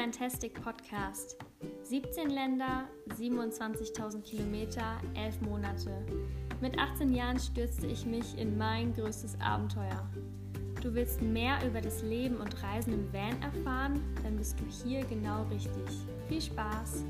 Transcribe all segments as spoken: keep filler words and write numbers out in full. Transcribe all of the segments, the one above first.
Fantastic Podcast. siebzehn Länder, siebenundzwanzigtausend Kilometer, elf Monate. Mit achtzehn Jahren stürzte ich mich in mein größtes Abenteuer. Du willst mehr über das Leben und Reisen im Van erfahren? Dann bist du hier genau richtig. Viel Spaß!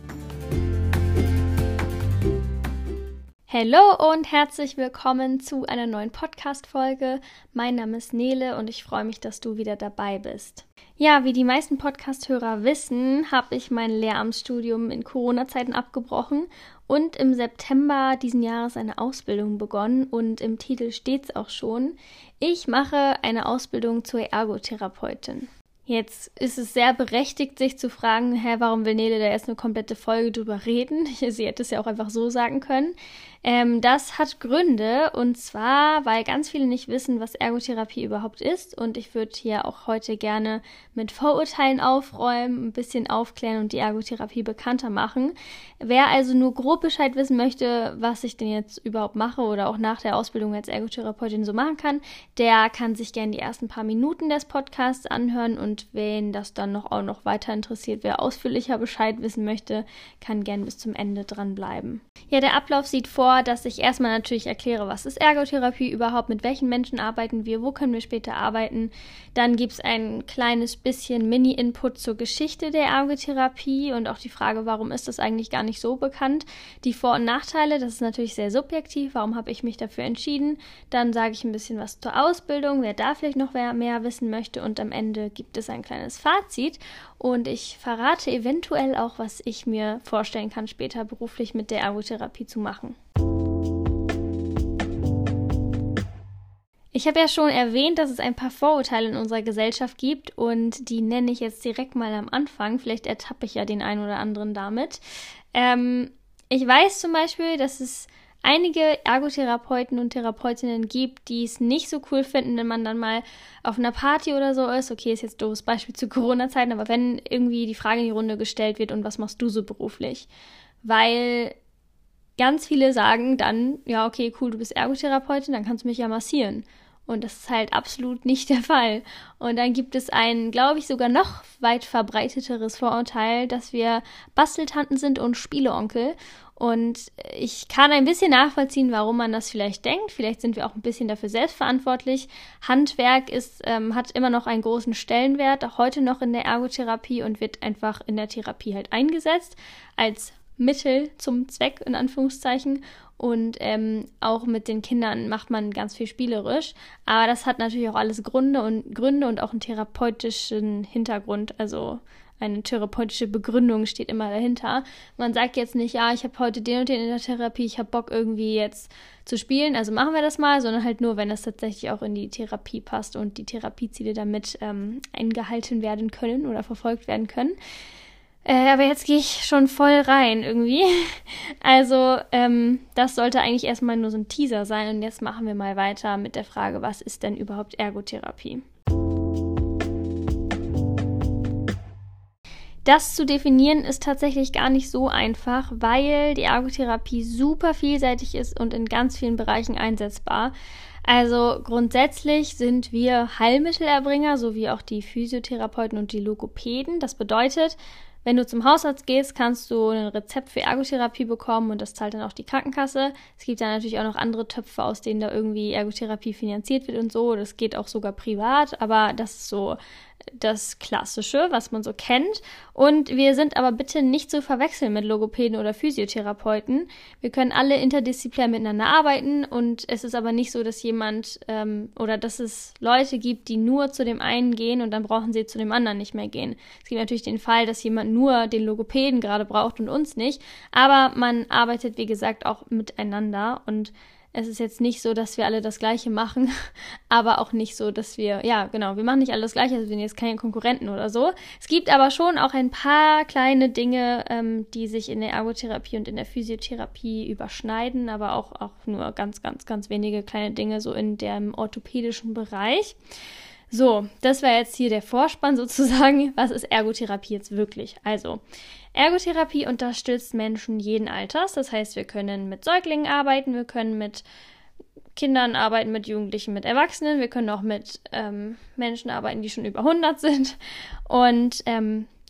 Hallo und herzlich willkommen zu einer neuen Podcast-Folge. Mein Name ist Nele und ich freue mich, dass du wieder dabei bist. Ja, wie die meisten Podcast-Hörer wissen, habe ich mein Lehramtsstudium in Corona-Zeiten abgebrochen und im September diesen Jahres eine Ausbildung begonnen und im Titel steht es auch schon. Ich mache eine Ausbildung zur Ergotherapeutin. Jetzt ist es sehr berechtigt, sich zu fragen, hä, warum will Nele da jetzt eine komplette Folge drüber reden? Sie hätte es ja auch einfach so sagen können. Ähm, das hat Gründe, und zwar, weil ganz viele nicht wissen, was Ergotherapie überhaupt ist, und ich würde hier auch heute gerne mit Vorurteilen aufräumen, ein bisschen aufklären und die Ergotherapie bekannter machen. Wer also nur grob Bescheid wissen möchte, was ich denn jetzt überhaupt mache oder auch nach der Ausbildung als Ergotherapeutin so machen kann, der kann sich gerne die ersten paar Minuten des Podcasts anhören, und wen das dann noch auch noch weiter interessiert, wer ausführlicher Bescheid wissen möchte, kann gerne bis zum Ende dranbleiben. Ja, der Ablauf sieht vor, dass ich erstmal natürlich erkläre, was ist Ergotherapie überhaupt, mit welchen Menschen arbeiten wir, wo können wir später arbeiten. Dann gibt es ein kleines bisschen Mini-Input zur Geschichte der Ergotherapie und auch die Frage, warum ist das eigentlich gar nicht so bekannt. Die Vor- und Nachteile, das ist natürlich sehr subjektiv, warum habe ich mich dafür entschieden. Dann sage ich ein bisschen was zur Ausbildung, wer da vielleicht noch mehr wissen möchte, und am Ende gibt es ein kleines Fazit und ich verrate eventuell auch, was ich mir vorstellen kann, später beruflich mit der Ergotherapie zu machen. Ich habe ja schon erwähnt, dass es ein paar Vorurteile in unserer Gesellschaft gibt, und die nenne ich jetzt direkt mal am Anfang. Vielleicht ertappe ich ja den einen oder anderen damit. Ähm, ich weiß zum Beispiel, dass es einige Ergotherapeuten und Therapeutinnen gibt, die es nicht so cool finden, wenn man dann mal auf einer Party oder so ist. Okay, ist jetzt ein doofes Beispiel zu Corona-Zeiten, aber wenn irgendwie die Frage in die Runde gestellt wird, und was machst du so beruflich? Weil ganz viele sagen dann, ja, okay, cool, du bist Ergotherapeutin, dann kannst du mich ja massieren. Und das ist halt absolut nicht der Fall. Und dann gibt es ein, glaube ich, sogar noch weit verbreiteteres Vorurteil, dass wir Basteltanten sind und Spieleonkel. Und ich kann ein bisschen nachvollziehen, warum man das vielleicht denkt. Vielleicht sind wir auch ein bisschen dafür selbstverantwortlich. Handwerk ist, ähm, hat immer noch einen großen Stellenwert, auch heute noch in der Ergotherapie, und wird einfach in der Therapie halt eingesetzt als Mittel zum Zweck, in Anführungszeichen. Und ähm, auch mit den Kindern macht man ganz viel spielerisch. Aber das hat natürlich auch alles Gründe und Gründe und auch einen therapeutischen Hintergrund. Also eine therapeutische Begründung steht immer dahinter. Man sagt jetzt nicht, ja, ich habe heute den und den in der Therapie, ich habe Bock irgendwie jetzt zu spielen, also machen wir das mal, sondern halt nur, wenn das tatsächlich auch in die Therapie passt und die Therapieziele damit ähm, eingehalten werden können oder verfolgt werden können. Äh, aber jetzt gehe ich schon voll rein irgendwie. Also ähm, das sollte eigentlich erstmal nur so ein Teaser sein, und jetzt machen wir mal weiter mit der Frage, was ist denn überhaupt Ergotherapie? Das zu definieren ist tatsächlich gar nicht so einfach, weil die Ergotherapie super vielseitig ist und in ganz vielen Bereichen einsetzbar. Also grundsätzlich sind wir Heilmittelerbringer, so wie auch die Physiotherapeuten und die Logopäden. Das bedeutet, wenn du zum Hausarzt gehst, kannst du ein Rezept für Ergotherapie bekommen, und das zahlt dann auch die Krankenkasse. Es gibt dann natürlich auch noch andere Töpfe, aus denen da irgendwie Ergotherapie finanziert wird und so. Das geht auch sogar privat, aber das ist so das Klassische, was man so kennt. Und wir sind aber bitte nicht zu verwechseln mit Logopäden oder Physiotherapeuten. Wir können alle interdisziplinär miteinander arbeiten, und es ist aber nicht so, dass jemand ähm, oder dass es Leute gibt, die nur zu dem einen gehen und dann brauchen sie zu dem anderen nicht mehr gehen. Es gibt natürlich den Fall, dass jemand nur den Logopäden gerade braucht und uns nicht, aber man arbeitet, wie gesagt, auch miteinander, und es ist jetzt nicht so, dass wir alle das Gleiche machen, aber auch nicht so, dass wir, ja, genau, wir machen nicht alle das Gleiche, also wir sind jetzt keine Konkurrenten oder so. Es gibt aber schon auch ein paar kleine Dinge, ähm, die sich in der Ergotherapie und in der Physiotherapie überschneiden, aber auch, auch nur ganz, ganz, ganz wenige kleine Dinge so in dem orthopädischen Bereich. So, das war jetzt hier der Vorspann sozusagen. Was ist Ergotherapie jetzt wirklich? Also, Ergotherapie unterstützt Menschen jeden Alters. Das heißt, wir können mit Säuglingen arbeiten, wir können mit Kindern arbeiten, mit Jugendlichen, mit Erwachsenen. Wir können auch mit ähm, Menschen arbeiten, die schon über hundert sind. Und ähm,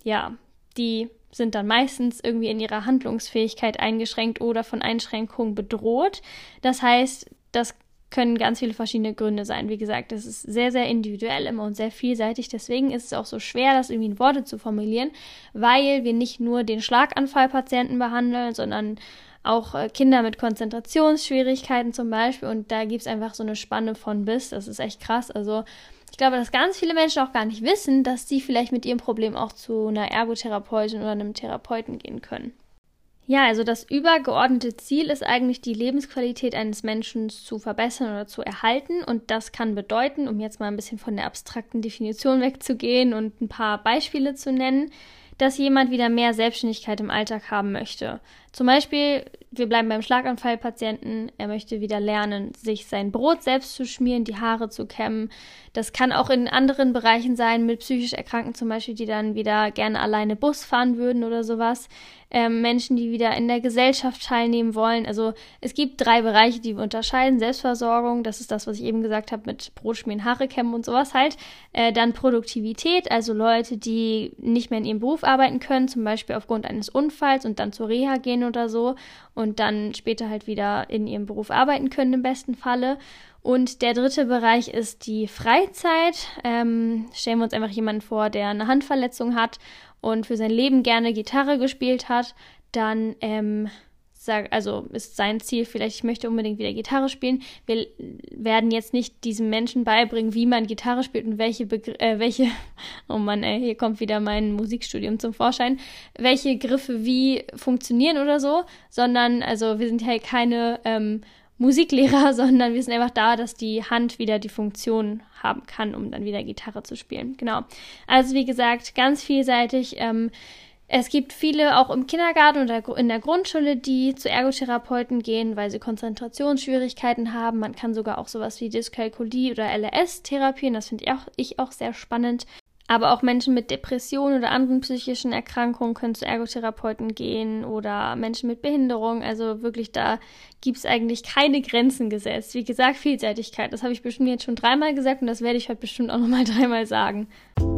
ja, die sind dann meistens irgendwie in ihrer Handlungsfähigkeit eingeschränkt oder von Einschränkungen bedroht. Das heißt, das können ganz viele verschiedene Gründe sein. Wie gesagt, das ist sehr, sehr individuell immer und sehr vielseitig. Deswegen ist es auch so schwer, das irgendwie in Worte zu formulieren, weil wir nicht nur den Schlaganfallpatienten behandeln, sondern auch äh, Kinder mit Konzentrationsschwierigkeiten zum Beispiel. Und da gibt es einfach so eine Spanne von bis. Das ist echt krass. Also ich glaube, dass ganz viele Menschen auch gar nicht wissen, dass sie vielleicht mit ihrem Problem auch zu einer Ergotherapeutin oder einem Therapeuten gehen können. Ja, also das übergeordnete Ziel ist eigentlich, die Lebensqualität eines Menschen zu verbessern oder zu erhalten. Und das kann bedeuten, um jetzt mal ein bisschen von der abstrakten Definition wegzugehen und ein paar Beispiele zu nennen, dass jemand wieder mehr Selbstständigkeit im Alltag haben möchte. Zum Beispiel, wir bleiben beim Schlaganfallpatienten, er möchte wieder lernen, sich sein Brot selbst zu schmieren, die Haare zu kämmen. Das kann auch in anderen Bereichen sein, mit psychisch Erkrankten zum Beispiel, die dann wieder gerne alleine Bus fahren würden oder sowas. Ähm, Menschen, die wieder in der Gesellschaft teilnehmen wollen. Also es gibt drei Bereiche, die wir unterscheiden. Selbstversorgung, das ist das, was ich eben gesagt habe, mit Brot schmieren, Haare kämmen und sowas halt. Äh, dann Produktivität, also Leute, die nicht mehr in ihrem Beruf arbeiten können, zum Beispiel aufgrund eines Unfalls und dann zur Reha gehen oder so und dann später halt wieder in ihrem Beruf arbeiten können im besten Falle. Und der dritte Bereich ist die Freizeit. Ähm, stellen wir uns einfach jemanden vor, der eine Handverletzung hat und für sein Leben gerne Gitarre gespielt hat, dann ähm, sag, also ist sein Ziel vielleicht, ich möchte unbedingt wieder Gitarre spielen. Wir werden jetzt nicht diesem Menschen beibringen, wie man Gitarre spielt und welche, Begr- äh, welche oh Mann, ey, hier kommt wieder mein Musikstudium zum Vorschein, welche Griffe wie funktionieren oder so, sondern, also wir sind ja keine ähm, Musiklehrer, sondern wir sind einfach da, dass die Hand wieder die Funktion haben kann, um dann wieder Gitarre zu spielen. Genau. Also wie gesagt, ganz vielseitig. Ähm, es gibt viele auch im Kindergarten oder in der Grundschule, die zu Ergotherapeuten gehen, weil sie Konzentrationsschwierigkeiten haben. Man kann sogar auch sowas wie Dyskalkulie oder L S therapieren. Das finde ich auch, ich auch sehr spannend. Aber auch Menschen mit Depressionen oder anderen psychischen Erkrankungen können zu Ergotherapeuten gehen oder Menschen mit Behinderung. Also wirklich, da gibt es eigentlich keine Grenzen gesetzt. Wie gesagt, Vielseitigkeit. Das habe ich bestimmt jetzt schon dreimal gesagt und das werde ich heute bestimmt auch nochmal dreimal sagen.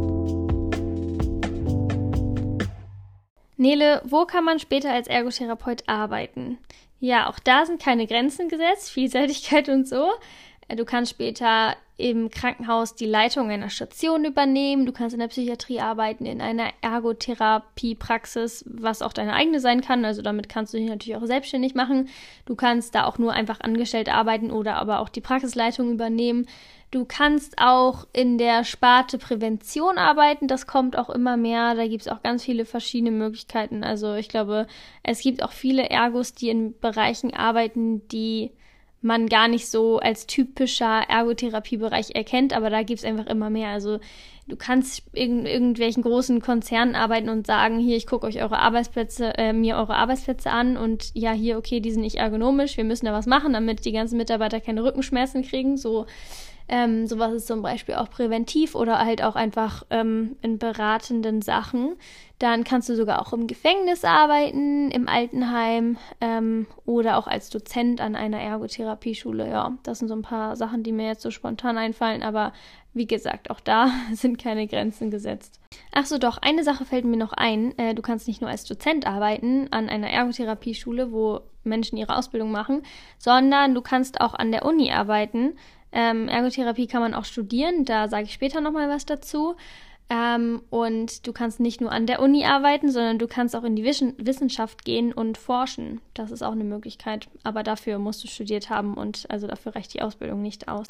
Nele, wo kann man später als Ergotherapeut arbeiten? Ja, auch da sind keine Grenzen gesetzt, Vielseitigkeit und so. Du kannst später im Krankenhaus die Leitung einer Station übernehmen. Du kannst in der Psychiatrie arbeiten, in einer Ergotherapiepraxis, was auch deine eigene sein kann. Also damit kannst du dich natürlich auch selbstständig machen. Du kannst da auch nur einfach angestellt arbeiten oder aber auch die Praxisleitung übernehmen. Du kannst auch in der Sparte Prävention arbeiten. Das kommt auch immer mehr. Da gibt es auch ganz viele verschiedene Möglichkeiten. Also ich glaube, es gibt auch viele Ergos, die in Bereichen arbeiten, die man gar nicht so als typischer Ergotherapiebereich erkennt, aber da gibt es einfach immer mehr. Also du kannst in irgendwelchen großen Konzernen arbeiten und sagen, hier, ich gucke euch eure Arbeitsplätze, äh, mir eure Arbeitsplätze an und ja, hier, okay, die sind nicht ergonomisch, wir müssen da was machen, damit die ganzen Mitarbeiter keine Rückenschmerzen kriegen. So ähm, sowas ist zum Beispiel auch präventiv oder halt auch einfach ähm, in beratenden Sachen. Dann kannst du sogar auch im Gefängnis arbeiten, im Altenheim ähm, oder auch als Dozent an einer Ergotherapieschule. Ja, das sind so ein paar Sachen, die mir jetzt so spontan einfallen, aber wie gesagt, auch da sind keine Grenzen gesetzt. Ach so, doch, eine Sache fällt mir noch ein. Äh, du kannst nicht nur als Dozent arbeiten an einer Ergotherapieschule, wo Menschen ihre Ausbildung machen, sondern du kannst auch an der Uni arbeiten. Ähm, Ergotherapie kann man auch studieren, da sage ich später nochmal was dazu. Ähm, und du kannst nicht nur an der Uni arbeiten, sondern du kannst auch in die Wissen- Wissenschaft gehen und forschen. Das ist auch eine Möglichkeit, aber dafür musst du studiert haben und also dafür reicht die Ausbildung nicht aus.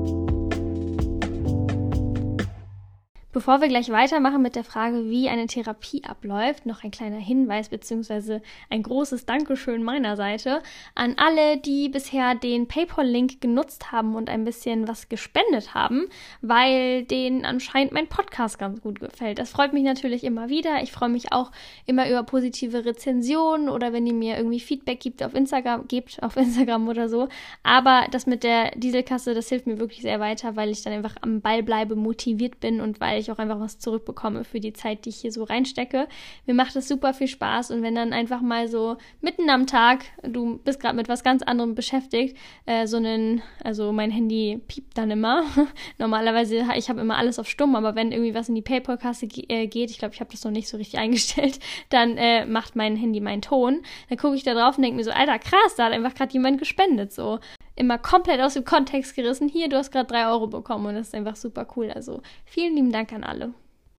Bevor wir gleich weitermachen mit der Frage, wie eine Therapie abläuft, noch ein kleiner Hinweis bzw. ein großes Dankeschön meiner Seite an alle, die bisher den PayPal-Link genutzt haben und ein bisschen was gespendet haben, weil denen anscheinend mein Podcast ganz gut gefällt. Das freut mich natürlich immer wieder. Ich freue mich auch immer über positive Rezensionen oder wenn ihr mir irgendwie Feedback gibt auf Instagram, gebt auf Instagram oder so. Aber das mit der Dieselkasse, das hilft mir wirklich sehr weiter, weil ich dann einfach am Ball bleibe, motiviert bin und weil ich ich auch einfach was zurückbekomme für die Zeit, die ich hier so reinstecke. Mir macht das super viel Spaß und wenn dann einfach mal so mitten am Tag, du bist gerade mit was ganz anderem beschäftigt, äh, so einen, also mein Handy piept dann immer. Normalerweise, ich habe immer alles auf Stumm, aber wenn irgendwie was in die PayPal-Kasse ge- äh, geht, ich glaube, ich habe das noch nicht so richtig eingestellt, dann äh, macht mein Handy meinen Ton. Dann gucke ich da drauf und denke mir so, Alter, krass, da hat einfach gerade jemand gespendet, so. Immer komplett aus dem Kontext gerissen. Hier, du hast gerade drei Euro bekommen und das ist einfach super cool. Also vielen lieben Dank an alle.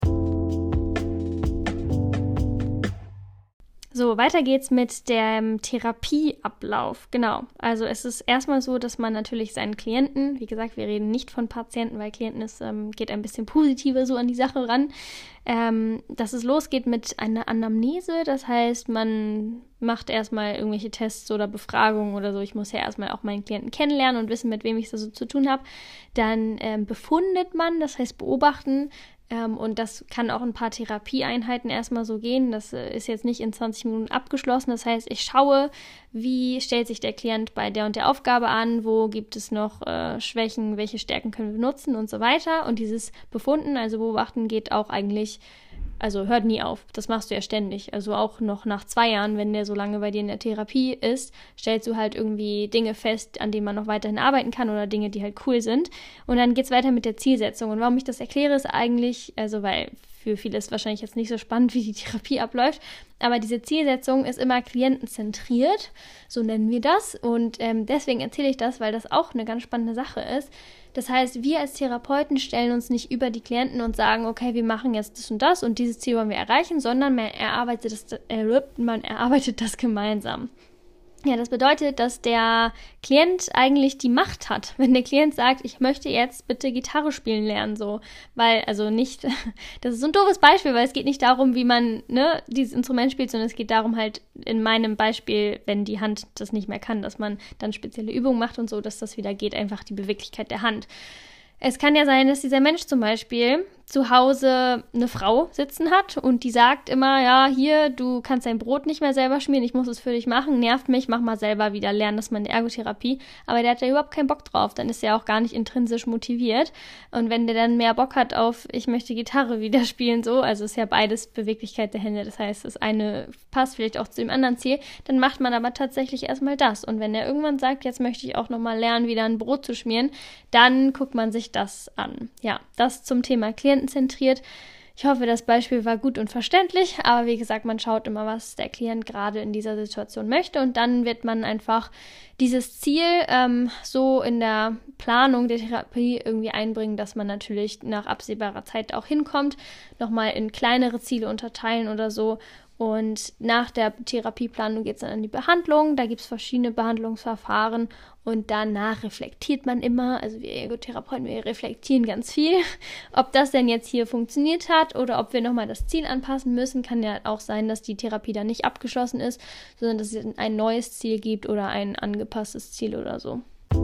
So, weiter geht's mit dem Therapieablauf. Genau, also es ist erstmal so, dass man natürlich seinen Klienten, wie gesagt, wir reden nicht von Patienten, weil Klienten ist, ähm, geht ein bisschen positiver so an die Sache ran, ähm, dass es losgeht mit einer Anamnese, das heißt, man macht erstmal irgendwelche Tests oder Befragungen oder so. Ich muss ja erstmal auch meinen Klienten kennenlernen und wissen, mit wem ich da so zu tun habe. Dann ähm, befundet man, das heißt beobachten. Ähm, und das kann auch ein paar Therapieeinheiten erstmal so gehen. Das äh, ist jetzt nicht in zwanzig Minuten abgeschlossen. Das heißt, ich schaue, wie stellt sich der Klient bei der und der Aufgabe an, wo gibt es noch äh, Schwächen, welche Stärken können wir nutzen und so weiter. Und dieses Befunden, also Beobachten, geht auch eigentlich, also hört nie auf. Das machst du ja ständig. Also auch noch nach zwei Jahren, wenn der so lange bei dir in der Therapie ist, stellst du halt irgendwie Dinge fest, an denen man noch weiterhin arbeiten kann oder Dinge, die halt cool sind. Und dann geht's weiter mit der Zielsetzung. Und warum ich das erkläre, ist eigentlich, also weil für viele ist wahrscheinlich jetzt nicht so spannend, wie die Therapie abläuft, aber diese Zielsetzung ist immer klientenzentriert, so nennen wir das. Und ähm, deswegen erzähle ich das, weil das auch eine ganz spannende Sache ist. Das heißt, wir als Therapeuten stellen uns nicht über die Klienten und sagen, okay, wir machen jetzt das und das und dieses Ziel wollen wir erreichen, sondern man erarbeitet das, äh, man erarbeitet das gemeinsam. Ja, das bedeutet, dass der Klient eigentlich die Macht hat. Wenn der Klient sagt, ich möchte jetzt bitte Gitarre spielen lernen, so, weil, also nicht, das ist so ein doofes Beispiel, weil es geht nicht darum, wie man, ne, dieses Instrument spielt, sondern es geht darum halt in meinem Beispiel, wenn die Hand das nicht mehr kann, dass man dann spezielle Übungen macht und so, dass das wieder geht, einfach die Beweglichkeit der Hand. Es kann ja sein, dass dieser Mensch zum Beispiel zu Hause eine Frau sitzen hat und die sagt immer, ja, hier, du kannst dein Brot nicht mehr selber schmieren, ich muss es für dich machen, nervt mich, mach mal selber wieder, lern das mal in der Ergotherapie. Aber der hat da überhaupt keinen Bock drauf, dann ist er auch gar nicht intrinsisch motiviert. Und wenn der dann mehr Bock hat auf, ich möchte Gitarre wieder spielen, so, also ist ja beides Beweglichkeit der Hände, das heißt, das eine passt vielleicht auch zu dem anderen Ziel, dann macht man aber tatsächlich erstmal das. Und wenn er irgendwann sagt, jetzt möchte ich auch nochmal lernen, wieder ein Brot zu schmieren, dann guckt man sich das an. Ja, das zum Thema klientenzentriert. Ich hoffe, das Beispiel war gut und verständlich, aber wie gesagt, man schaut immer, was der Klient gerade in dieser Situation möchte und dann wird man einfach dieses Ziel ähm, so in der Planung der Therapie irgendwie einbringen, dass man natürlich nach absehbarer Zeit auch hinkommt, nochmal in kleinere Ziele unterteilen oder so. Und nach der Therapieplanung geht es dann an die Behandlung. Da gibt es verschiedene Behandlungsverfahren und danach reflektiert man immer, also wir Ergotherapeuten, wir reflektieren ganz viel, ob das denn jetzt hier funktioniert hat oder ob wir nochmal das Ziel anpassen müssen. Kann ja auch sein, dass die Therapie dann nicht abgeschlossen ist, sondern dass es ein neues Ziel gibt oder ein angepasstes Ziel oder so.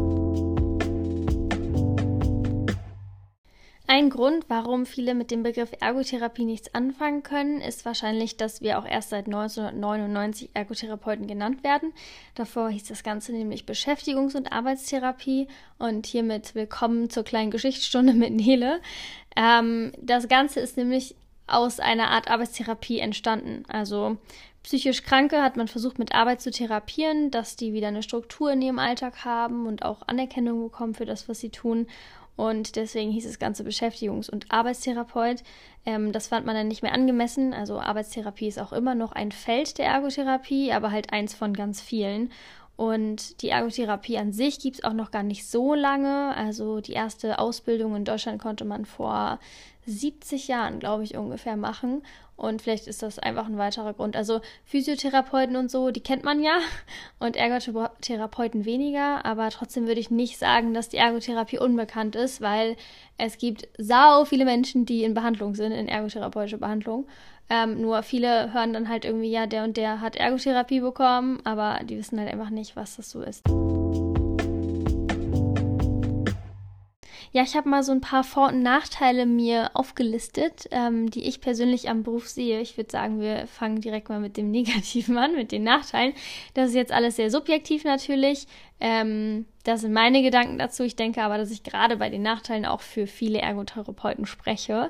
Ein Grund, warum viele mit dem Begriff Ergotherapie nichts anfangen können, ist wahrscheinlich, dass wir auch erst seit neunzehnhundertneunundneunzig Ergotherapeuten genannt werden. Davor hieß das Ganze nämlich Beschäftigungs- und Arbeitstherapie und hiermit willkommen zur kleinen Geschichtsstunde mit Nele. Ähm, das Ganze ist nämlich aus einer Art Arbeitstherapie entstanden. Also psychisch Kranke hat man versucht mit Arbeit zu therapieren, dass die wieder eine Struktur in ihrem Alltag haben und auch Anerkennung bekommen für das, was sie tun. Und deswegen hieß das Ganze Beschäftigungs- und Arbeitstherapeut. Ähm, das fand man dann nicht mehr angemessen. Also Arbeitstherapie ist auch immer noch ein Feld der Ergotherapie, aber halt eins von ganz vielen. Und die Ergotherapie an sich gibt es auch noch gar nicht so lange. Also die erste Ausbildung in Deutschland konnte man vor siebzig Jahren, glaube ich, ungefähr machen. Und vielleicht ist das einfach ein weiterer Grund. Also Physiotherapeuten und so, die kennt man ja und Ergotherapeuten weniger. Aber trotzdem würde ich nicht sagen, dass die Ergotherapie unbekannt ist, weil es gibt sau viele Menschen, die in Behandlung sind, in ergotherapeutische Behandlung. Ähm, nur viele hören dann halt irgendwie, ja, der und der hat Ergotherapie bekommen, aber die wissen halt einfach nicht, was das so ist. Ja, ich habe mal so ein paar Vor- und Nachteile mir aufgelistet, ähm, die ich persönlich am Beruf sehe. Ich würde sagen, wir fangen direkt mal mit dem Negativen an, mit den Nachteilen. Das ist jetzt alles sehr subjektiv natürlich. Ähm, das sind meine Gedanken dazu. Ich denke aber, dass ich gerade bei den Nachteilen auch für viele Ergotherapeuten spreche.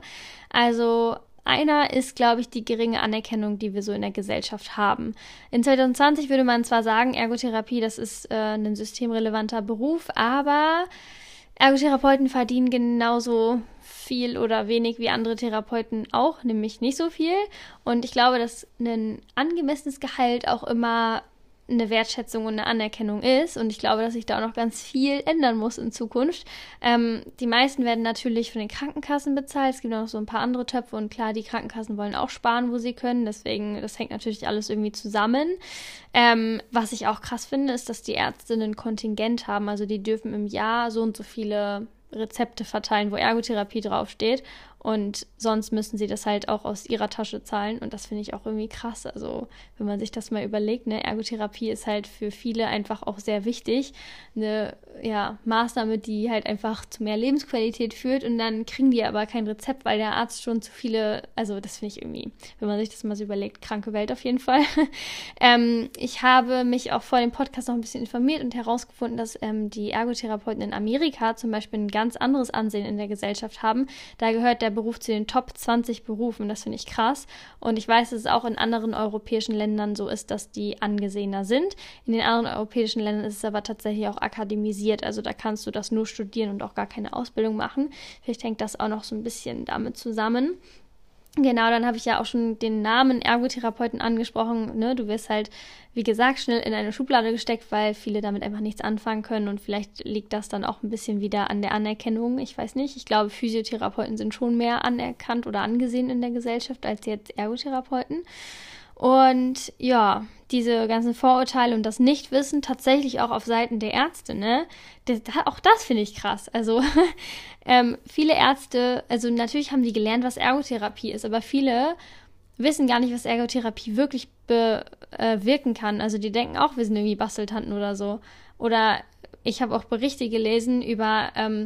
Also einer ist, glaube ich, die geringe Anerkennung, die wir so in der Gesellschaft haben. In zwanzig zwanzig würde man zwar sagen, Ergotherapie, das ist äh, ein systemrelevanter Beruf, aber Ergotherapeuten verdienen genauso viel oder wenig wie andere Therapeuten auch, nämlich nicht so viel. Und ich glaube, dass ein angemessenes Gehalt auch immer eine Wertschätzung und eine Anerkennung ist. Und ich glaube, dass sich da auch noch ganz viel ändern muss in Zukunft. Ähm, die meisten werden natürlich von den Krankenkassen bezahlt. Es gibt auch noch so ein paar andere Töpfe. Und klar, die Krankenkassen wollen auch sparen, wo sie können. Deswegen, das hängt natürlich alles irgendwie zusammen. Ähm, was ich auch krass finde, ist, dass die Ärzte ein Kontingent haben. Also die dürfen im Jahr so und so viele Rezepte verteilen, wo Ergotherapie draufsteht. Und sonst müssen sie das halt auch aus ihrer Tasche zahlen. Und das finde ich auch irgendwie krass. Also wenn man sich das mal überlegt, ne, Ergotherapie ist halt für viele einfach auch sehr wichtig. Eine ja, Maßnahme, die halt einfach zu mehr Lebensqualität führt. Und dann kriegen die aber kein Rezept, weil der Arzt schon zu viele, also das finde ich irgendwie, wenn man sich das mal so überlegt, kranke Welt auf jeden Fall. ähm, ich habe mich auch vor dem Podcast noch ein bisschen informiert und herausgefunden, dass ähm, die Ergotherapeuten in Amerika zum Beispiel ein ganz anderes Ansehen in der Gesellschaft haben. Da gehört der Beruf zu den Top zwanzig Berufen, das finde ich krass. Und ich weiß, dass es auch in anderen europäischen Ländern so ist, dass die angesehener sind. In den anderen europäischen Ländern ist es aber tatsächlich auch akademisiert, also da kannst du das nur studieren und auch gar keine Ausbildung machen. Vielleicht hängt das auch noch so ein bisschen damit zusammen. Genau, dann habe ich ja auch schon den Namen Ergotherapeuten angesprochen, ne? Du wirst halt, wie gesagt, schnell in eine Schublade gesteckt, weil viele damit einfach nichts anfangen können und vielleicht liegt das dann auch ein bisschen wieder an der Anerkennung. Ich weiß nicht, ich glaube, Physiotherapeuten sind schon mehr anerkannt oder angesehen in der Gesellschaft als jetzt Ergotherapeuten. Und ja, diese ganzen Vorurteile und das Nichtwissen tatsächlich auch auf Seiten der Ärzte, ne? Das, auch das finde ich krass. Also ähm, viele Ärzte, also natürlich haben die gelernt, was Ergotherapie ist, aber viele wissen gar nicht, was Ergotherapie wirklich bewirken äh, kann. Also die denken auch, wir sind irgendwie Basteltanten oder so. Oder ich habe auch Berichte gelesen über ähm,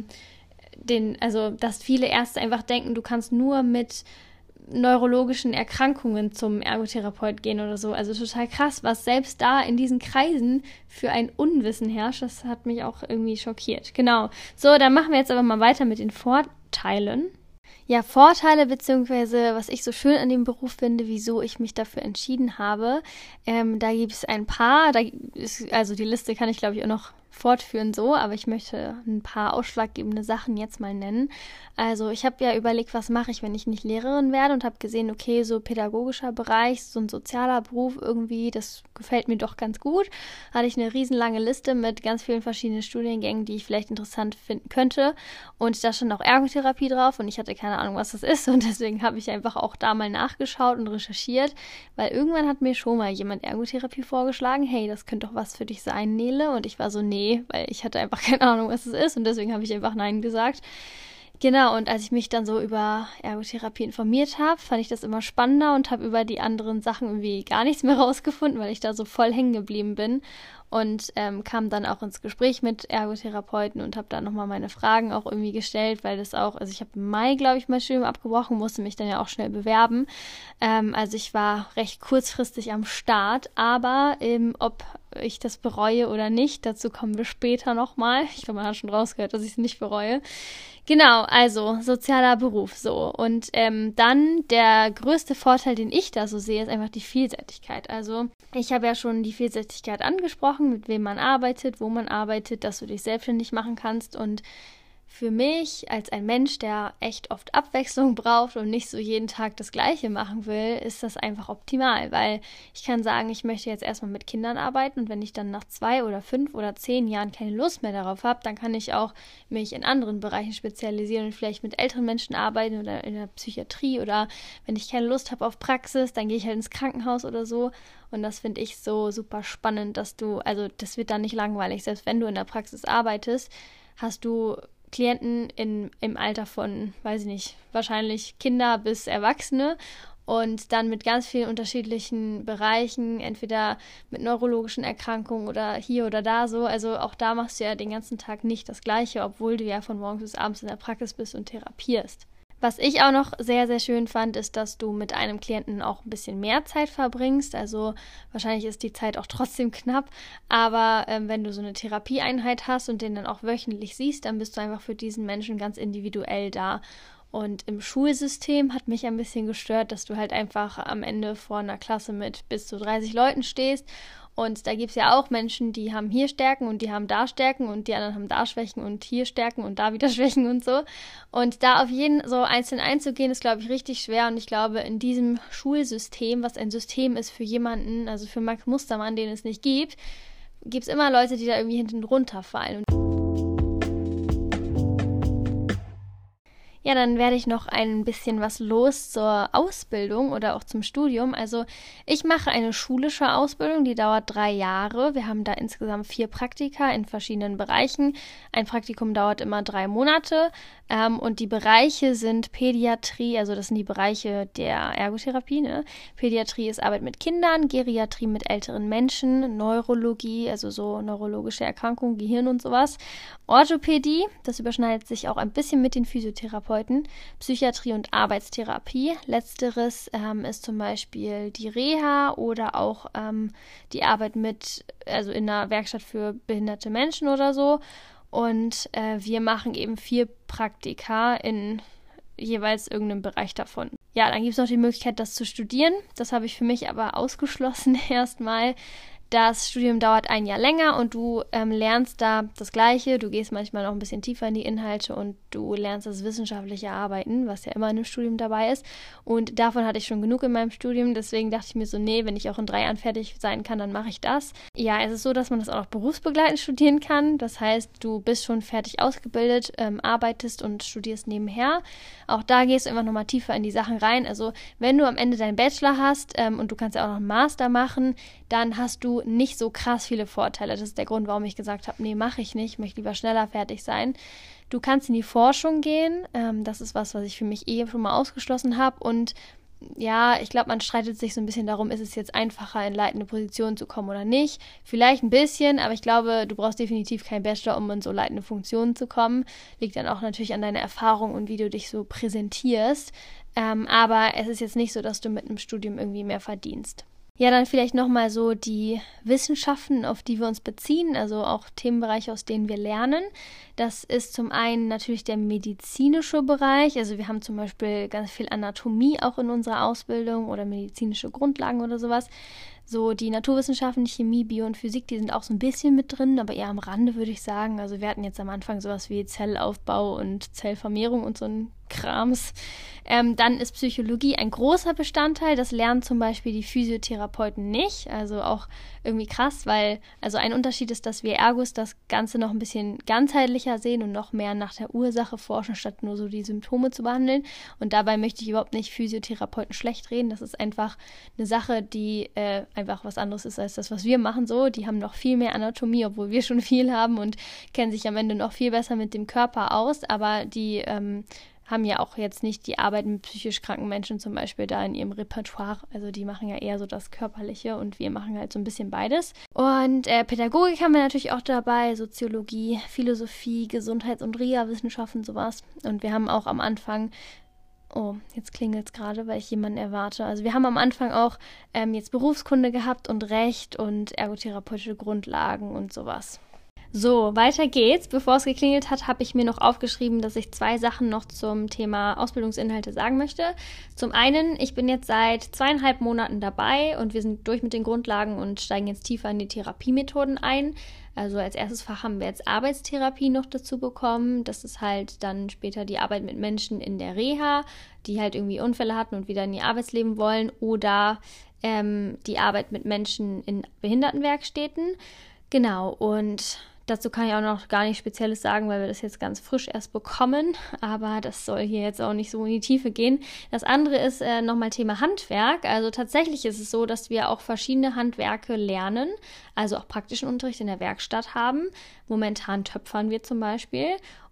den, also dass viele Ärzte einfach denken, du kannst nur mit neurologischen Erkrankungen zum Ergotherapeut gehen oder so. Also total krass, was selbst da in diesen Kreisen für ein Unwissen herrscht. Das hat mich auch irgendwie schockiert. Genau. So, dann machen wir jetzt aber mal weiter mit den Vorteilen. Ja, Vorteile beziehungsweise was ich so schön an dem Beruf finde, wieso ich mich dafür entschieden habe. Ähm, da gibt es ein paar, da ist, also die Liste kann ich glaube ich auch noch fortführen so, aber ich möchte ein paar ausschlaggebende Sachen jetzt mal nennen. Also ich habe ja überlegt, was mache ich, wenn ich nicht Lehrerin werde und habe gesehen, okay, so pädagogischer Bereich, so ein sozialer Beruf irgendwie, das gefällt mir doch ganz gut. Hatte ich eine riesenlange Liste mit ganz vielen verschiedenen Studiengängen, die ich vielleicht interessant finden könnte und da stand auch Ergotherapie drauf und ich hatte keine Ahnung, was das ist und deswegen habe ich einfach auch da mal nachgeschaut und recherchiert, weil irgendwann hat mir schon mal jemand Ergotherapie vorgeschlagen, hey, das könnte doch was für dich sein, Nele, und ich war so, nee, weil ich hatte einfach keine Ahnung, was es ist und deswegen habe ich einfach Nein gesagt. Genau, und als ich mich dann so über Ergotherapie informiert habe, fand ich das immer spannender und habe über die anderen Sachen irgendwie gar nichts mehr rausgefunden, weil ich da so voll hängen geblieben bin und ähm, kam dann auch ins Gespräch mit Ergotherapeuten und habe da nochmal meine Fragen auch irgendwie gestellt, weil das auch, also ich habe im Mai, glaube ich, mein Studium abgebrochen, musste mich dann ja auch schnell bewerben. Ähm, also ich war recht kurzfristig am Start, aber ähm, ob ich das bereue oder nicht, dazu kommen wir später nochmal. Ich glaube, man hat schon rausgehört, dass ich es nicht bereue. Genau, also sozialer Beruf so. Und ähm, dann der größte Vorteil, den ich da so sehe, ist einfach die Vielseitigkeit. Also ich habe ja schon die Vielseitigkeit angesprochen, mit wem man arbeitet, wo man arbeitet, dass du dich selbstständig machen kannst. Und für mich als ein Mensch, der echt oft Abwechslung braucht und nicht so jeden Tag das Gleiche machen will, ist das einfach optimal, weil ich kann sagen, ich möchte jetzt erstmal mit Kindern arbeiten und wenn ich dann nach zwei oder fünf oder zehn Jahren keine Lust mehr darauf habe, dann kann ich auch mich in anderen Bereichen spezialisieren und vielleicht mit älteren Menschen arbeiten oder in der Psychiatrie oder wenn ich keine Lust habe auf Praxis, dann gehe ich halt ins Krankenhaus oder so. Und das finde ich so super spannend, dass du, also das wird dann nicht langweilig, selbst wenn du in der Praxis arbeitest, hast du Klienten in, im Alter von, weiß ich nicht, wahrscheinlich Kinder bis Erwachsene und dann mit ganz vielen unterschiedlichen Bereichen, entweder mit neurologischen Erkrankungen oder hier oder da so. Also auch da machst du ja den ganzen Tag nicht das Gleiche, obwohl du ja von morgens bis abends in der Praxis bist und therapierst. Was ich auch noch sehr, sehr schön fand, ist, dass du mit einem Klienten auch ein bisschen mehr Zeit verbringst. Also wahrscheinlich ist die Zeit auch trotzdem knapp, aber ähm, wenn du so eine Therapieeinheit hast und den dann auch wöchentlich siehst, dann bist du einfach für diesen Menschen ganz individuell da. Und im Schulsystem hat mich ein bisschen gestört, dass du halt einfach am Ende vor einer Klasse mit bis zu dreißig Leuten stehst. Und da gibt es ja auch Menschen, die haben hier Stärken und die haben da Stärken und die anderen haben da Schwächen und hier Stärken und da wieder Schwächen und so. Und da auf jeden so einzeln einzugehen, ist, glaube ich, richtig schwer. Und ich glaube, in diesem Schulsystem, was ein System ist für jemanden, also für Max Mustermann, den es nicht gibt, gibt es immer Leute, die da irgendwie hinten runterfallen. Ja, dann werde ich noch ein bisschen was los zur Ausbildung oder auch zum Studium. Also ich mache eine schulische Ausbildung, die dauert drei Jahre. Wir haben da insgesamt vier Praktika in verschiedenen Bereichen. Ein Praktikum dauert immer drei Monate ähm, und die Bereiche sind Pädiatrie, also das sind die Bereiche der Ergotherapie, ne? Pädiatrie ist Arbeit mit Kindern, Geriatrie mit älteren Menschen, Neurologie, also so neurologische Erkrankungen, Gehirn und sowas, Orthopädie, das überschneidet sich auch ein bisschen mit den Physiotherapeuten, Psychiatrie und Arbeitstherapie. Letzteres ähm, ist zum Beispiel die Reha oder auch ähm, die Arbeit mit, also in einer Werkstatt für behinderte Menschen oder so. Und äh, wir machen eben vier Praktika in jeweils irgendeinem Bereich davon. Ja, dann gibt es noch die Möglichkeit, das zu studieren. Das habe ich für mich aber ausgeschlossen erstmal. Das Studium dauert ein Jahr länger und du ähm, lernst da das Gleiche. Du gehst manchmal noch ein bisschen tiefer in die Inhalte und du lernst das wissenschaftliche Arbeiten, was ja immer in einem Studium dabei ist. Und davon hatte ich schon genug in meinem Studium. Deswegen dachte ich mir so, nee, wenn ich auch in drei Jahren fertig sein kann, dann mache ich das. Ja, es ist so, dass man das auch noch berufsbegleitend studieren kann. Das heißt, du bist schon fertig ausgebildet, ähm, arbeitest und studierst nebenher. Auch da gehst du einfach nochmal tiefer in die Sachen rein. Also wenn du am Ende deinen Bachelor hast ähm, und du kannst ja auch noch einen Master machen, dann hast du nicht so krass viele Vorteile. Das ist der Grund, warum ich gesagt habe, nee, mache ich nicht, ich möchte lieber schneller fertig sein. Du kannst in die Forschung gehen, ähm, das ist was, was ich für mich eh schon mal ausgeschlossen habe und ja, ich glaube, man streitet sich so ein bisschen darum, ist es jetzt einfacher, in leitende Positionen zu kommen oder nicht. Vielleicht ein bisschen, aber ich glaube, du brauchst definitiv keinen Bachelor, um in so leitende Funktionen zu kommen. Liegt dann auch natürlich an deiner Erfahrung und wie du dich so präsentierst. Ähm, aber es ist jetzt nicht so, dass du mit einem Studium irgendwie mehr verdienst. Ja, dann vielleicht nochmal so die Wissenschaften, auf die wir uns beziehen, also auch Themenbereiche, aus denen wir lernen. Das ist zum einen natürlich der medizinische Bereich, also wir haben zum Beispiel ganz viel Anatomie auch in unserer Ausbildung oder medizinische Grundlagen oder sowas. So die Naturwissenschaften, Chemie, Bio und Physik, die sind auch so ein bisschen mit drin, aber eher am Rande, würde ich sagen. Also wir hatten jetzt am Anfang sowas wie Zellaufbau und Zellvermehrung und so ein Krams. Ähm, dann ist Psychologie ein großer Bestandteil. Das lernen zum Beispiel die Physiotherapeuten nicht. Also auch irgendwie krass, weil also ein Unterschied ist, dass wir Ergos das Ganze noch ein bisschen ganzheitlicher sehen und noch mehr nach der Ursache forschen, statt nur so die Symptome zu behandeln. Und dabei möchte ich überhaupt nicht Physiotherapeuten schlecht reden. Das ist einfach eine Sache, die äh, einfach was anderes ist als das, was wir machen. So, die haben noch viel mehr Anatomie, obwohl wir schon viel haben und kennen sich am Ende noch viel besser mit dem Körper aus. Aber die ähm, haben ja auch jetzt nicht die Arbeit mit psychisch kranken Menschen zum Beispiel da in ihrem Repertoire. Also die machen ja eher so das Körperliche und wir machen halt so ein bisschen beides. Und äh, Pädagogik haben wir natürlich auch dabei, Soziologie, Philosophie, Gesundheits- und Reha-Wissenschaften, sowas. Und wir haben auch am Anfang, oh, jetzt klingelt es gerade, weil ich jemanden erwarte. Also wir haben am Anfang auch ähm, jetzt Berufskunde gehabt und Recht und ergotherapeutische Grundlagen und sowas. So, weiter geht's. Bevor es geklingelt hat, habe ich mir noch aufgeschrieben, dass ich zwei Sachen noch zum Thema Ausbildungsinhalte sagen möchte. Zum einen, ich bin jetzt seit zweieinhalb Monaten dabei und wir sind durch mit den Grundlagen und steigen jetzt tiefer in die Therapiemethoden ein. Also als erstes Fach haben wir jetzt Arbeitstherapie noch dazu bekommen. Das ist halt dann später die Arbeit mit Menschen in der Reha, die halt irgendwie Unfälle hatten und wieder in ihr Arbeitsleben wollen, oder ähm, die Arbeit mit Menschen in Behindertenwerkstätten. Genau, und dazu kann ich auch noch gar nichts Spezielles sagen, weil wir das jetzt ganz frisch erst bekommen, aber das soll hier jetzt auch nicht so in die Tiefe gehen. Das andere ist äh, nochmal Thema Handwerk. Also tatsächlich ist es so, dass wir auch verschiedene Handwerke lernen, also auch praktischen Unterricht in der Werkstatt haben. Momentan töpfern wir zum Beispiel.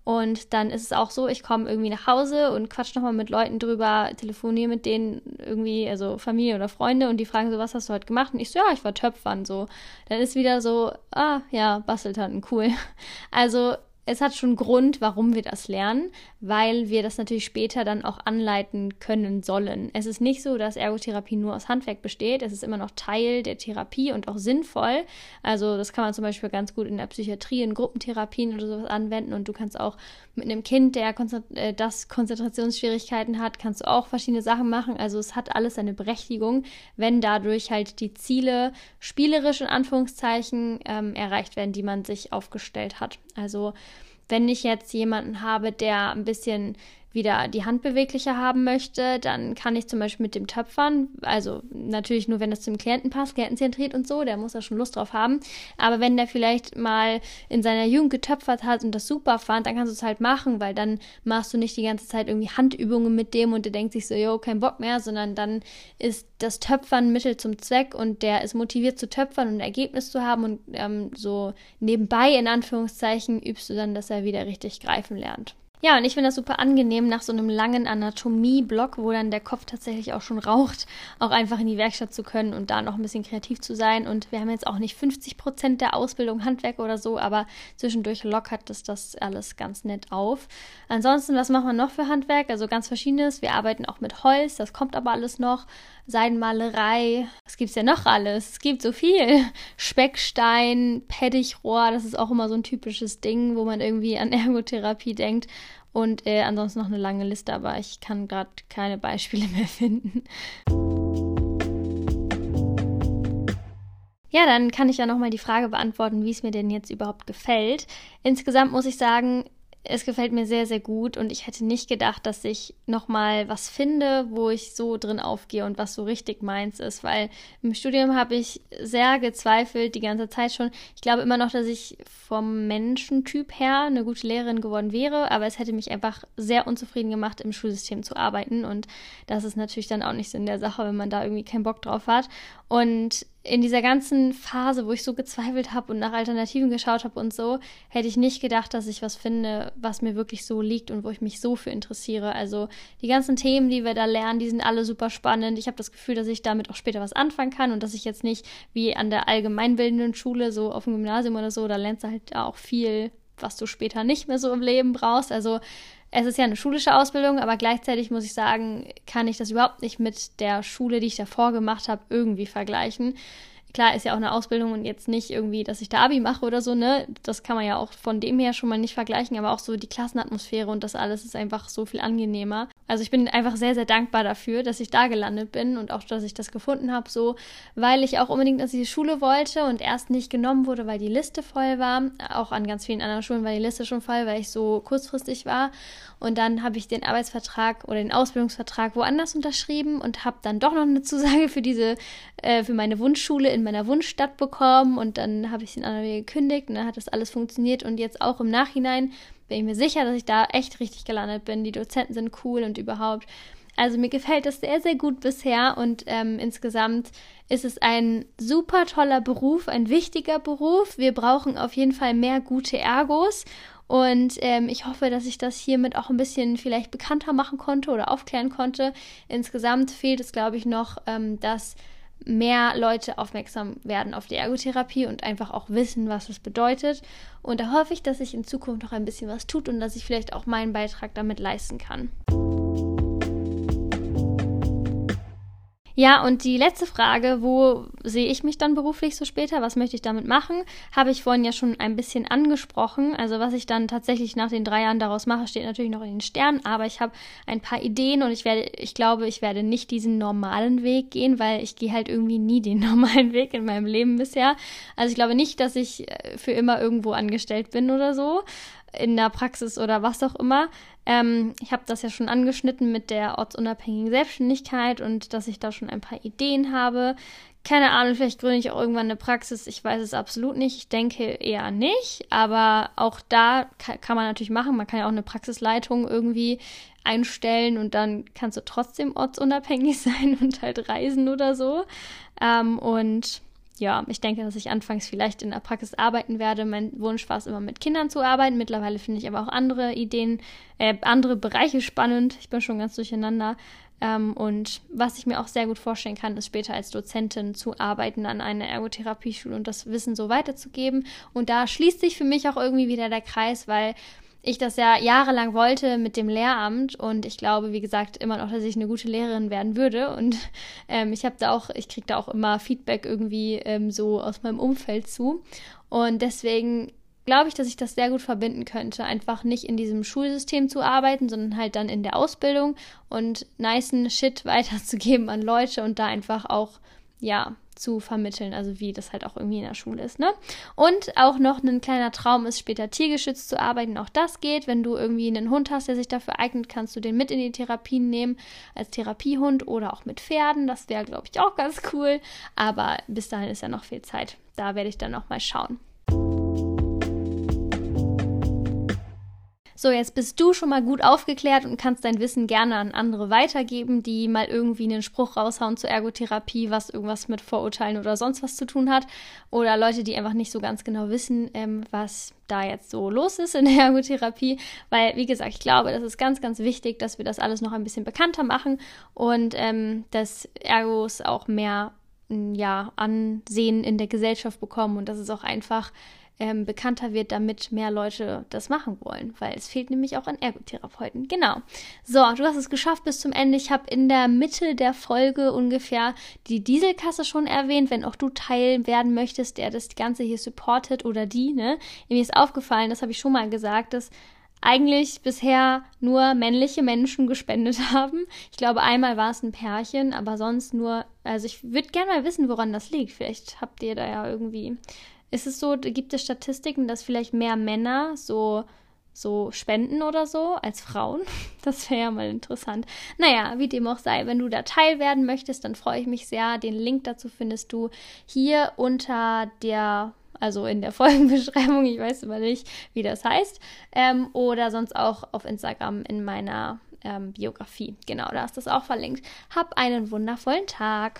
Und dann ist es auch so, ich komme irgendwie nach Hause und quatsch nochmal mit Leuten drüber, telefoniere mit denen irgendwie, also Familie oder Freunde, und die fragen so, was hast du heute gemacht? Und ich so, ja, ich war Töpfern, so. Dann ist wieder so, ah, ja, Basteltanten, cool. Also es hat schon Grund, warum wir das lernen, weil wir das natürlich später dann auch anleiten können sollen. Es ist nicht so, dass Ergotherapie nur aus Handwerk besteht. Es ist immer noch Teil der Therapie und auch sinnvoll. Also das kann man zum Beispiel ganz gut in der Psychiatrie, in Gruppentherapien oder sowas anwenden. Und du kannst auch mit einem Kind, der konzentri- äh, das Konzentrationsschwierigkeiten hat, kannst du auch verschiedene Sachen machen. Also es hat alles seine Berechtigung, wenn dadurch halt die Ziele spielerisch in Anführungszeichen ähm, erreicht werden, die man sich aufgestellt hat. Also wenn ich jetzt jemanden habe, der ein bisschen wieder die Hand beweglicher haben möchte, dann kann ich zum Beispiel mit dem Töpfern, also natürlich nur, wenn das zum Klienten passt, klientenzentriert und so, der muss da schon Lust drauf haben, aber wenn der vielleicht mal in seiner Jugend getöpfert hat und das super fand, dann kannst du es halt machen, weil dann machst du nicht die ganze Zeit irgendwie Handübungen mit dem und der denkt sich so, jo, kein Bock mehr, sondern dann ist das Töpfern Mittel zum Zweck und der ist motiviert zu töpfern und ein Ergebnis zu haben und ähm, so nebenbei, in Anführungszeichen, übst du dann, dass er wieder richtig greifen lernt. Ja, und ich finde das super angenehm, nach so einem langen Anatomie-Block, wo dann der Kopf tatsächlich auch schon raucht, auch einfach in die Werkstatt zu können und da noch ein bisschen kreativ zu sein. Und wir haben jetzt auch nicht fünfzig Prozent der Ausbildung Handwerk oder so, aber zwischendurch lockert das das alles ganz nett auf. Ansonsten, was machen wir noch für Handwerk? Also ganz Verschiedenes. Wir arbeiten auch mit Holz, das kommt aber alles noch. Seidenmalerei, was gibt's denn noch alles? Es gibt so viel. Speckstein, Pettichrohr, das ist auch immer so ein typisches Ding, wo man irgendwie an Ergotherapie denkt. Und äh, ansonsten noch eine lange Liste, aber ich kann gerade keine Beispiele mehr finden. Ja, dann kann ich ja nochmal die Frage beantworten, wie es mir denn jetzt überhaupt gefällt. Insgesamt muss ich sagen, es gefällt mir sehr, sehr gut und ich hätte nicht gedacht, dass ich nochmal was finde, wo ich so drin aufgehe und was so richtig meins ist, weil im Studium habe ich sehr gezweifelt, die ganze Zeit schon. Ich glaube immer noch, dass ich vom Menschentyp her eine gute Lehrerin geworden wäre, aber es hätte mich einfach sehr unzufrieden gemacht, im Schulsystem zu arbeiten und das ist natürlich dann auch nicht so in der Sache, wenn man da irgendwie keinen Bock drauf hat. Und in dieser ganzen Phase, wo ich so gezweifelt habe und nach Alternativen geschaut habe und so, hätte ich nicht gedacht, dass ich was finde, was mir wirklich so liegt und wo ich mich so für interessiere. Also die ganzen Themen, die wir da lernen, die sind alle super spannend. Ich habe das Gefühl, dass ich damit auch später was anfangen kann und dass ich jetzt nicht wie an der allgemeinbildenden Schule, so auf dem Gymnasium oder so, da lernst du halt auch viel, was du später nicht mehr so im Leben brauchst. Also es ist ja eine schulische Ausbildung, aber gleichzeitig muss ich sagen, kann ich das überhaupt nicht mit der Schule, die ich davor gemacht habe, irgendwie vergleichen. Klar, ist ja auch eine Ausbildung und jetzt nicht irgendwie, dass ich da Abi mache oder so, ne? Das kann man ja auch von dem her schon mal nicht vergleichen, aber auch so die Klassenatmosphäre und das alles ist einfach so viel angenehmer. Also ich bin einfach sehr, sehr dankbar dafür, dass ich da gelandet bin und auch, dass ich das gefunden habe, so, weil ich auch unbedingt in diese Schule wollte und erst nicht genommen wurde, weil die Liste voll war. Auch an ganz vielen anderen Schulen war die Liste schon voll, weil ich so kurzfristig war. Und dann habe ich den Arbeitsvertrag oder den Ausbildungsvertrag woanders unterschrieben und habe dann doch noch eine Zusage für diese, äh, für meine Wunschschule in meiner Wunschstadt bekommen und dann habe ich den anderen wieder gekündigt und dann hat das alles funktioniert und jetzt auch im Nachhinein bin ich mir sicher, dass ich da echt richtig gelandet bin. Die Dozenten sind cool und überhaupt. Also mir gefällt das sehr, sehr gut bisher und ähm, insgesamt ist es ein super toller Beruf, ein wichtiger Beruf. Wir brauchen auf jeden Fall mehr gute Ergos und ähm, ich hoffe, dass ich das hiermit auch ein bisschen vielleicht bekannter machen konnte oder aufklären konnte. Insgesamt fehlt es, glaube ich, noch, ähm, dass mehr Leute aufmerksam werden auf die Ergotherapie und einfach auch wissen, was es bedeutet. Und da hoffe ich, dass sich in Zukunft noch ein bisschen was tut und dass ich vielleicht auch meinen Beitrag damit leisten kann. Ja, und die letzte Frage, wo sehe ich mich dann beruflich so später? Was möchte ich damit machen? Habe ich vorhin ja schon ein bisschen angesprochen. Also was ich dann tatsächlich nach den drei Jahren daraus mache, steht natürlich noch in den Sternen. Aber ich habe ein paar Ideen und ich werde, ich glaube, ich werde nicht diesen normalen Weg gehen, weil ich gehe halt irgendwie nie den normalen Weg in meinem Leben bisher. Also ich glaube nicht, dass ich für immer irgendwo angestellt bin oder so, in der Praxis oder was auch immer. Ähm, ich habe das ja schon angeschnitten mit der ortsunabhängigen Selbstständigkeit und dass ich da schon ein paar Ideen habe. Keine Ahnung, vielleicht gründe ich auch irgendwann eine Praxis. Ich weiß es absolut nicht. Ich denke eher nicht, aber auch da kann, kann man natürlich machen. Man kann ja auch eine Praxisleitung irgendwie einstellen und dann kannst du trotzdem ortsunabhängig sein und halt reisen oder so. Ähm, und ja, ich denke, dass ich anfangs vielleicht in der Praxis arbeiten werde. Mein Wunsch war es immer, mit Kindern zu arbeiten. Mittlerweile finde ich aber auch andere Ideen, äh, andere Bereiche spannend. Ich bin schon ganz durcheinander. Ähm, und was ich mir auch sehr gut vorstellen kann, ist später als Dozentin zu arbeiten an einer Ergotherapieschule und das Wissen so weiterzugeben. Und da schließt sich für mich auch irgendwie wieder der Kreis, weil ich das ja jahrelang wollte mit dem Lehramt und ich glaube, wie gesagt, immer noch, dass ich eine gute Lehrerin werden würde und ähm, ich habe da auch, ich kriege da auch immer Feedback irgendwie ähm, so aus meinem Umfeld zu und deswegen glaube ich, dass ich das sehr gut verbinden könnte, einfach nicht in diesem Schulsystem zu arbeiten, sondern halt dann in der Ausbildung und nicen Shit weiterzugeben an Leute und da einfach auch, ja, zu vermitteln, also wie das halt auch irgendwie in der Schule ist, ne? Und auch noch ein kleiner Traum ist, später tiergeschützt zu arbeiten, auch das geht, wenn du irgendwie einen Hund hast, der sich dafür eignet, kannst du den mit in die Therapien nehmen, als Therapiehund oder auch mit Pferden, das wäre, glaube ich, auch ganz cool, aber bis dahin ist ja noch viel Zeit, da werde ich dann noch mal schauen. So, jetzt bist du schon mal gut aufgeklärt und kannst dein Wissen gerne an andere weitergeben, die mal irgendwie einen Spruch raushauen zur Ergotherapie, was irgendwas mit Vorurteilen oder sonst was zu tun hat. Oder Leute, die einfach nicht so ganz genau wissen, ähm, was da jetzt so los ist in der Ergotherapie. Weil, wie gesagt, ich glaube, das ist ganz, ganz wichtig, dass wir das alles noch ein bisschen bekannter machen und ähm, dass Ergos auch mehr ja, Ansehen in der Gesellschaft bekommen und dass es auch einfach Ähm, bekannter wird, damit mehr Leute das machen wollen, weil es fehlt nämlich auch an Ergotherapeuten. Genau. So, du hast es geschafft bis zum Ende. Ich habe in der Mitte der Folge ungefähr die Dieselkasse schon erwähnt, wenn auch du Teil werden möchtest, der das Ganze hier supportet oder die, ne? Mir ist aufgefallen, das habe ich schon mal gesagt, dass eigentlich bisher nur männliche Menschen gespendet haben. Ich glaube, einmal war es ein Pärchen, aber sonst nur, also ich würde gerne mal wissen, woran das liegt. Vielleicht habt ihr da ja irgendwie Ist es so, gibt es Statistiken, dass vielleicht mehr Männer so, so spenden oder so als Frauen? Das wäre ja mal interessant. Naja, wie dem auch sei, wenn du da Teil werden möchtest, dann freue ich mich sehr. Den Link dazu findest du hier unter der, also in der Folgenbeschreibung, ich weiß immer nicht, wie das heißt, ähm, oder sonst auch auf Instagram in meiner ähm, Biografie. Genau, da ist das auch verlinkt. Hab einen wundervollen Tag.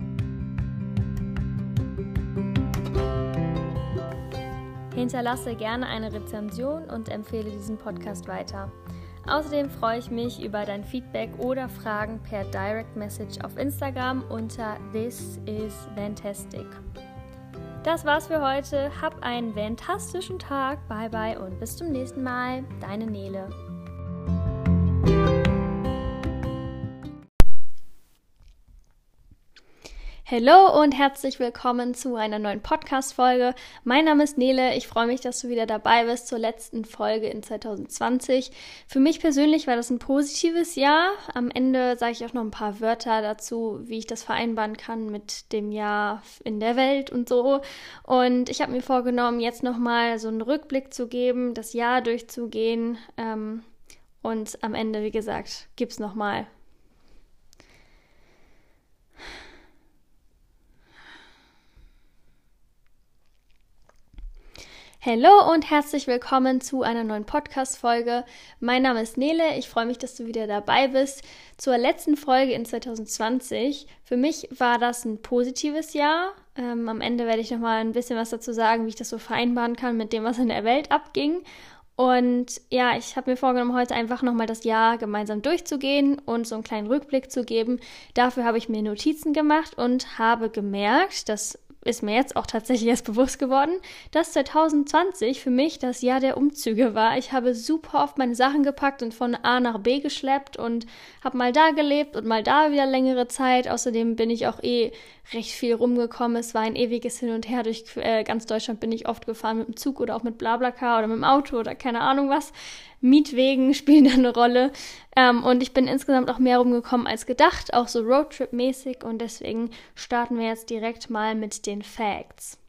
Hinterlasse gerne eine Rezension und empfehle diesen Podcast weiter. Außerdem freue ich mich über dein Feedback oder Fragen per Direct Message auf Instagram unter This is Fantastic. Das war's für heute. Hab einen fantastischen Tag. Bye bye und bis zum nächsten Mal. Deine Nele. Hallo und herzlich willkommen zu einer neuen Podcast-Folge. Mein Name ist Nele, ich freue mich, dass du wieder dabei bist zur letzten Folge in zwanzig zwanzig. Für mich persönlich war das ein positives Jahr. Am Ende sage ich auch noch ein paar Wörter dazu, wie ich das vereinbaren kann mit dem Jahr in der Welt und so. Und ich habe mir vorgenommen, jetzt nochmal so einen Rückblick zu geben, das Jahr durchzugehen. Ähm, und am Ende, wie gesagt, gibt es nochmal Hallo und herzlich willkommen zu einer neuen Podcast-Folge. Mein Name ist Nele, ich freue mich, dass du wieder dabei bist. Zur letzten Folge in zwanzig zwanzig. Für mich war das ein positives Jahr. Ähm, am Ende werde ich nochmal ein bisschen was dazu sagen, wie ich das so vereinbaren kann mit dem, was in der Welt abging. Und ja, ich habe mir vorgenommen, heute einfach nochmal das Jahr gemeinsam durchzugehen und so einen kleinen Rückblick zu geben. Dafür habe ich mir Notizen gemacht und habe gemerkt, dass ist mir jetzt auch tatsächlich erst bewusst geworden, dass zwanzig zwanzig für mich das Jahr der Umzüge war. Ich habe super oft meine Sachen gepackt und von A nach B geschleppt und habe mal da gelebt und mal da wieder längere Zeit. Außerdem bin ich auch eh recht viel rumgekommen. Es war ein ewiges Hin und Her. Durch äh, ganz Deutschland bin ich oft gefahren mit dem Zug oder auch mit BlaBlaCar oder mit dem Auto oder keine Ahnung was. Mietwegen spielen da eine Rolle. Ähm, und ich bin insgesamt auch mehr rumgekommen als gedacht, auch so Roadtrip-mäßig. Und deswegen starten wir jetzt direkt mal mit den Facts.